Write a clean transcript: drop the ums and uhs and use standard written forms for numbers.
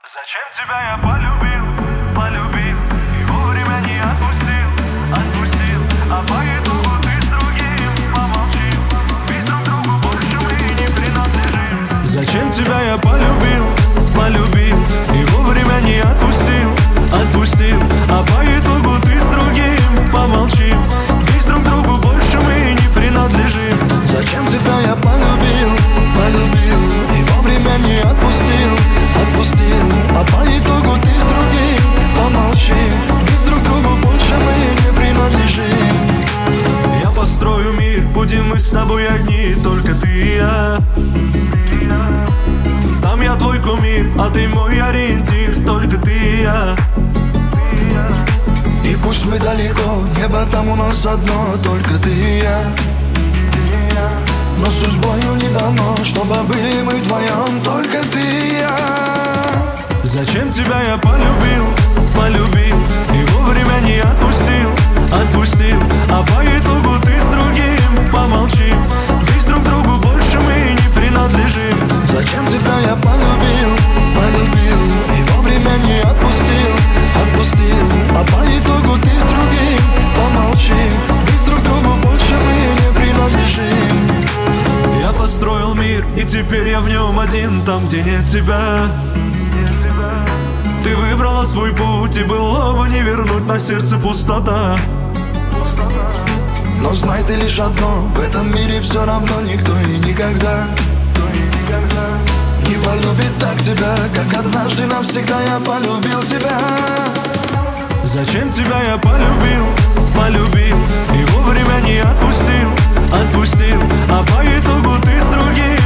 Зачем тебя я полюбил, полюбил и вовремя не отпустил, отпустил, а по итогу ты с другим помолчил, ведь друг другу больше мы не принадлежим. Зачем тебя я полюбил, полюбил и вовремя не отпустил, отпустил, а по итогу ты с другим помолчил, ведь друг другу больше мы не принадлежим. Зачем тебя я полюбил, полюбил и вовремя не отпустил, отпустил, а по итогу ты с другим помолчи, ведь друг другу больше мы не принадлежим. Я построю мир, будем мы с тобой одни, только ты и я. Там я твой кумир, а ты мой ориентир, только ты и я. И пусть мы далеко, небо там у нас одно, только ты и я. Но судьбою не дано, чтобы были мы вдвоем, только ты и я. Зачем тебя я полюбил, полюбил и вовремя не отпустил, отпустил, а по итогу ты с другим помолчи, ведь друг другу больше мы не принадлежим. Зачем тебя я полюбил, полюбил и вовремя не отпустил, отпустил, а по итогу ты с другим помолчи, ведь друг другу больше мы не принадлежим. Я построил мир, и теперь я в нем один, там, где нет тебя. Ты выбрала свой путь, и былого не вернуть, на сердце пустота. Но знай ты лишь одно, в этом мире все равно никто и никогда не полюбит так тебя, как однажды навсегда я полюбил тебя. Зачем тебя я полюбил, полюбил и вовремя не отпустил, отпустил, а по итогу ты с другим